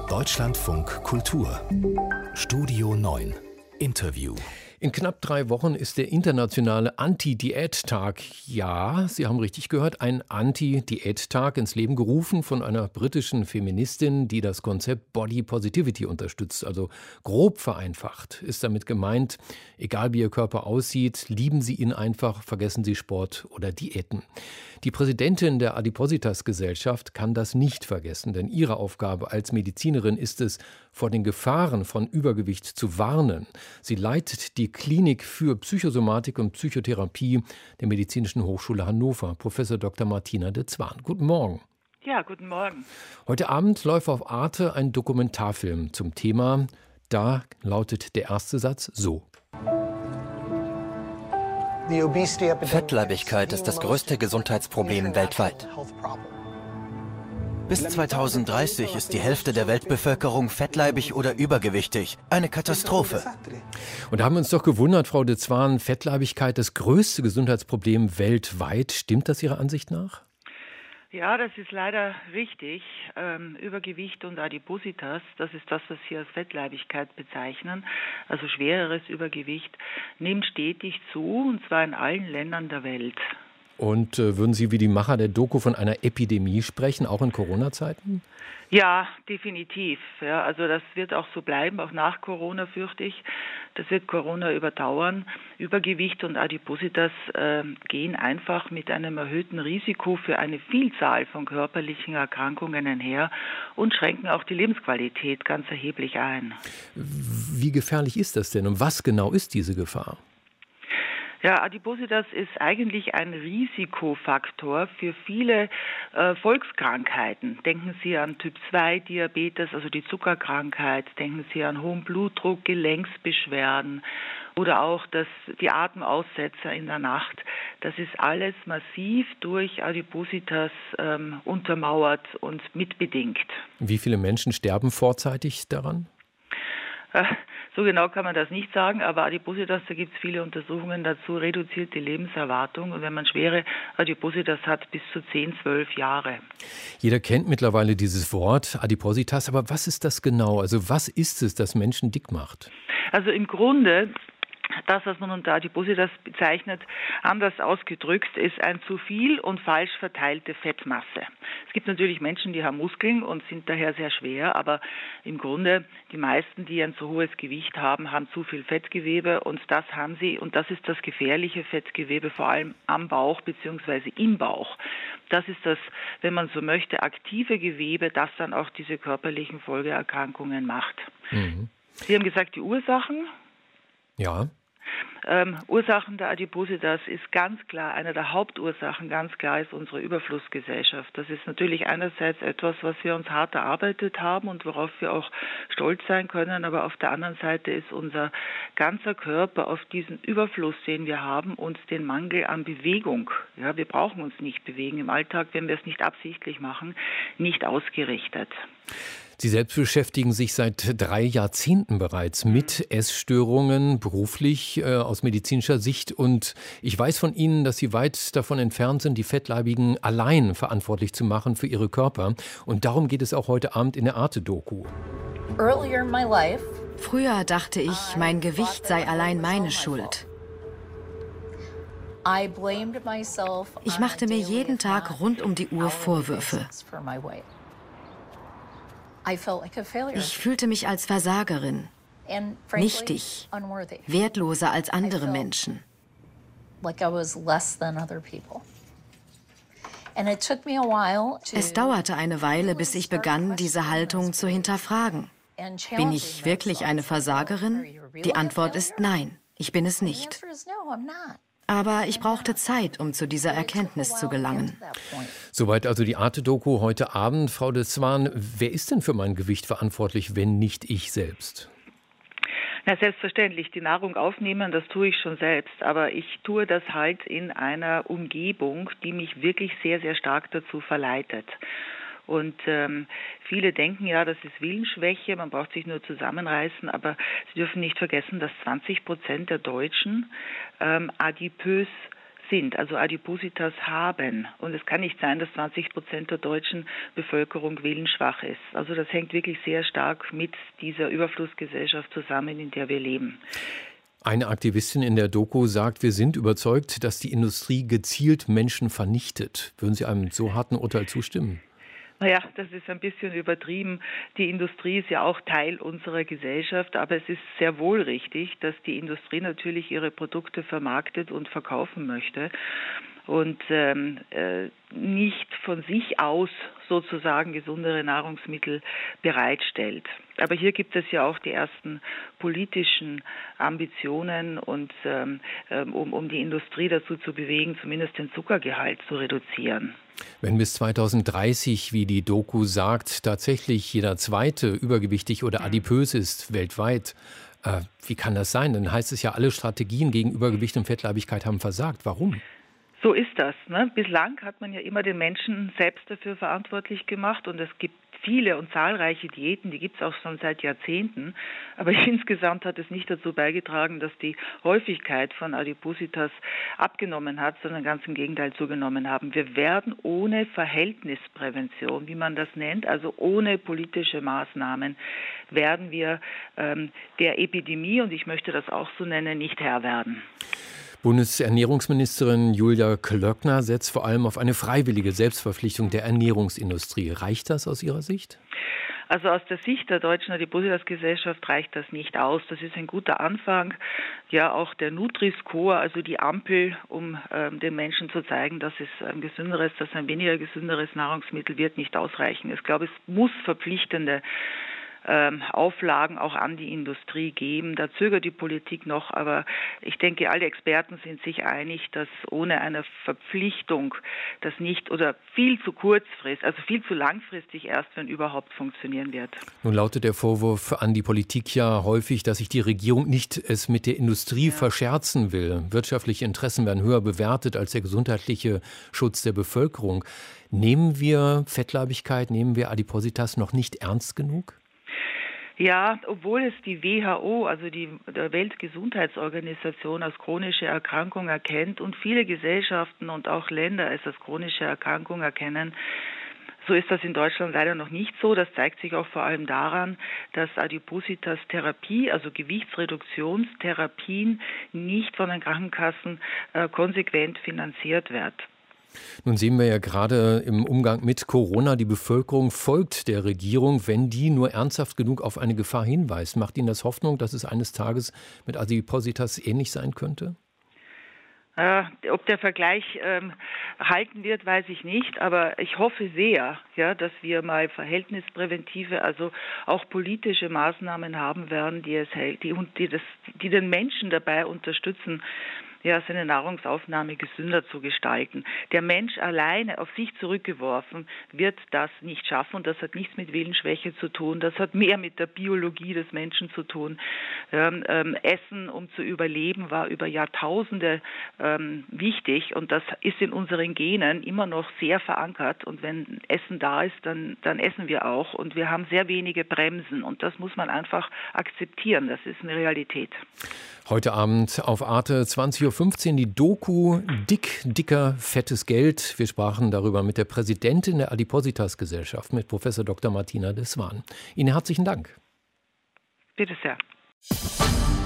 Deutschlandfunk Kultur Studio 9 Interview. In knapp 3 Wochen ist der internationale Anti-Diät-Tag. Ja, Sie haben richtig gehört, ein Anti-Diät-Tag ins Leben gerufen von einer britischen Feministin, die das Konzept Body Positivity unterstützt. Also grob vereinfacht ist damit gemeint, egal wie Ihr Körper aussieht, lieben Sie ihn einfach, vergessen Sie Sport oder Diäten. Die Präsidentin der Adipositas-Gesellschaft kann das nicht vergessen, denn ihre Aufgabe als Medizinerin ist es, vor den Gefahren von Übergewicht zu warnen. Sie leitet die Klinik für Psychosomatik und Psychotherapie der Medizinischen Hochschule Hannover, Professor Dr. Martina de Zwaan. Guten Morgen. Ja, guten Morgen. Heute Abend läuft auf Arte ein Dokumentarfilm zum Thema. Da lautet der erste Satz so. Fettleibigkeit ist das größte Gesundheitsproblem weltweit. Bis 2030 ist die Hälfte der Weltbevölkerung fettleibig oder übergewichtig. Eine Katastrophe. Und da haben wir uns doch gewundert, Frau de Zwaan, Fettleibigkeit das größte Gesundheitsproblem weltweit. Stimmt das Ihrer Ansicht nach? Ja, das ist leider richtig. Übergewicht und Adipositas, das ist das, was wir als Fettleibigkeit bezeichnen, also schwereres Übergewicht, nimmt stetig zu, und zwar in allen Ländern der Welt. Und würden Sie wie die Macher der Doku von einer Epidemie sprechen, auch in Corona-Zeiten? Ja, definitiv. Ja, also das wird auch so bleiben, auch nach Corona, fürchte ich. Das wird Corona überdauern. Übergewicht und Adipositas gehen einfach mit einem erhöhten Risiko für eine Vielzahl von körperlichen Erkrankungen einher und schränken auch die Lebensqualität ganz erheblich ein. Wie gefährlich ist das denn und was genau ist diese Gefahr? Ja, Adipositas ist eigentlich ein Risikofaktor für viele Volkskrankheiten. Denken Sie an Typ-2-Diabetes, also die Zuckerkrankheit. Denken Sie an hohen Blutdruck, Gelenksbeschwerden oder auch die Atemaussetzer in der Nacht. Das ist alles massiv durch Adipositas untermauert und mitbedingt. Wie viele Menschen sterben vorzeitig daran? So genau kann man das nicht sagen, aber Adipositas, da gibt es viele Untersuchungen dazu, reduziert die Lebenserwartung. Und wenn man schwere Adipositas hat, bis zu 10, 12 Jahre. Jeder kennt mittlerweile dieses Wort Adipositas, aber was ist das genau? Also was ist es, das Menschen dick macht? Also im Grunde, das, was man unter Adipositas bezeichnet, anders ausgedrückt, ist ein zu viel und falsch verteilte Fettmasse. Es gibt natürlich Menschen, die haben Muskeln und sind daher sehr schwer, aber im Grunde die meisten, die ein zu hohes Gewicht haben, haben zu viel Fettgewebe, und das haben sie, und das ist das gefährliche Fettgewebe, vor allem am Bauch bzw. im Bauch. Das ist das, wenn man so möchte, aktive Gewebe, das dann auch diese körperlichen Folgeerkrankungen macht. Mhm. Sie haben gesagt, die Ursachen? Ja. Ursachen der Adipositas ist ganz klar, eine der Hauptursachen ganz klar ist unsere Überflussgesellschaft. Das ist natürlich einerseits etwas, was wir uns hart erarbeitet haben und worauf wir auch stolz sein können, aber auf der anderen Seite ist unser ganzer Körper auf diesen Überfluss, den wir haben, und den Mangel an Bewegung. Ja, wir brauchen uns nicht bewegen im Alltag, wenn wir es nicht absichtlich machen, nicht ausgerichtet. Sie selbst beschäftigen sich seit 3 Jahrzehnten bereits mit Essstörungen, beruflich aus medizinischer Sicht. Und ich weiß von Ihnen, dass Sie weit davon entfernt sind, die Fettleibigen allein verantwortlich zu machen für ihre Körper. Und darum geht es auch heute Abend in der Arte-Doku. Früher dachte ich, mein Gewicht sei allein meine Schuld. Ich machte mir jeden Tag rund um die Uhr Vorwürfe. Ich fühlte mich als Versagerin, nichtig, wertloser als andere Menschen. Es dauerte eine Weile, bis ich begann, diese Haltung zu hinterfragen. Bin ich wirklich eine Versagerin? Die Antwort ist nein, ich bin es nicht. Aber ich brauchte Zeit, um zu dieser Erkenntnis zu gelangen. Soweit also die Arte-Doku heute Abend. Frau de Zwaan, wer ist denn für mein Gewicht verantwortlich, wenn nicht ich selbst? Na, selbstverständlich, die Nahrung aufnehmen, das tue ich schon selbst, aber ich tue das halt in einer Umgebung, die mich wirklich sehr, sehr stark dazu verleitet. Und viele denken ja, das ist Willensschwäche, man braucht sich nur zusammenreißen, aber Sie dürfen nicht vergessen, dass 20% der Deutschen adipös sind, also Adipositas haben. Und es kann nicht sein, dass 20% der deutschen Bevölkerung willensschwach ist. Also das hängt wirklich sehr stark mit dieser Überflussgesellschaft zusammen, in der wir leben. Eine Aktivistin in der Doku sagt, wir sind überzeugt, dass die Industrie gezielt Menschen vernichtet. Würden Sie einem so harten Urteil zustimmen? Naja, das ist ein bisschen übertrieben. Die Industrie ist ja auch Teil unserer Gesellschaft, aber es ist sehr wohl richtig, dass die Industrie natürlich ihre Produkte vermarktet und verkaufen möchte und nicht von sich aus sozusagen gesundere Nahrungsmittel bereitstellt. Aber hier gibt es ja auch die ersten politischen Ambitionen, und um die Industrie dazu zu bewegen, zumindest den Zuckergehalt zu reduzieren. Wenn bis 2030, wie die Doku sagt, tatsächlich jeder Zweite übergewichtig oder adipös ist weltweit, wie kann das sein? Dann heißt es ja, alle Strategien gegen Übergewicht und Fettleibigkeit haben versagt. Warum? So ist das. Ne? Bislang hat man ja immer den Menschen selbst dafür verantwortlich gemacht, und es gibt viele und zahlreiche Diäten, die gibt es auch schon seit Jahrzehnten. Aber insgesamt hat es nicht dazu beigetragen, dass die Häufigkeit von Adipositas abgenommen hat, sondern ganz im Gegenteil zugenommen haben. Wir werden ohne Verhältnisprävention, wie man das nennt, also ohne politische Maßnahmen, werden wir der Epidemie, und ich möchte das auch so nennen, nicht Herr werden. Bundesernährungsministerin Julia Klöckner setzt vor allem auf eine freiwillige Selbstverpflichtung der Ernährungsindustrie. Reicht das aus Ihrer Sicht? Also aus der Sicht der Deutschen Adipositas-Gesellschaft reicht das nicht aus. Das ist ein guter Anfang. Ja, auch der Nutri-Score, also die Ampel, um den Menschen zu zeigen, dass es ein gesünderes, dass ein weniger gesünderes Nahrungsmittel wird, nicht ausreichen. Ich glaube, es muss verpflichtende Auflagen auch an die Industrie geben. Da zögert die Politik noch, aber ich denke, alle Experten sind sich einig, dass ohne eine Verpflichtung das nicht oder viel zu kurzfristig, also viel zu langfristig erst, wenn überhaupt, funktionieren wird. Nun lautet der Vorwurf an die Politik ja häufig, dass sich die Regierung nicht es mit der Industrie verscherzen will. Wirtschaftliche Interessen werden höher bewertet als der gesundheitliche Schutz der Bevölkerung. Nehmen wir Fettleibigkeit, nehmen wir Adipositas noch nicht ernst genug? Ja, obwohl es die WHO, also die Weltgesundheitsorganisation, als chronische Erkrankung erkennt und viele Gesellschaften und auch Länder es als chronische Erkrankung erkennen, so ist das in Deutschland leider noch nicht so. Das zeigt sich auch vor allem daran, dass Adipositas-Therapie, also Gewichtsreduktionstherapien, nicht von den Krankenkassen konsequent finanziert wird. Nun sehen wir ja gerade im Umgang mit Corona, die Bevölkerung folgt der Regierung, wenn die nur ernsthaft genug auf eine Gefahr hinweist. Macht Ihnen das Hoffnung, dass es eines Tages mit Adipositas ähnlich sein könnte? Ob der Vergleich halten wird, weiß ich nicht, aber ich hoffe sehr, ja, dass wir mal verhältnispräventive, also auch politische Maßnahmen haben werden, die den Menschen dabei unterstützen, ja, seine Nahrungsaufnahme gesünder zu gestalten. Der Mensch alleine auf sich zurückgeworfen wird das nicht schaffen, und das hat nichts mit Willensschwäche zu tun, das hat mehr mit der Biologie des Menschen zu tun. Essen, um zu überleben, war über Jahrtausende wichtig, und das ist in unseren Genen immer noch sehr verankert, und wenn Essen da ist, dann essen wir auch, und wir haben sehr wenige Bremsen, und das muss man einfach akzeptieren, das ist eine Realität. Heute Abend auf Arte 20.15 Uhr die Doku Dicker, fettes Geld. Wir sprachen darüber mit der Präsidentin der Adipositas-Gesellschaft, mit Professor Dr. Martina de Swaan. Ihnen herzlichen Dank. Bitte sehr.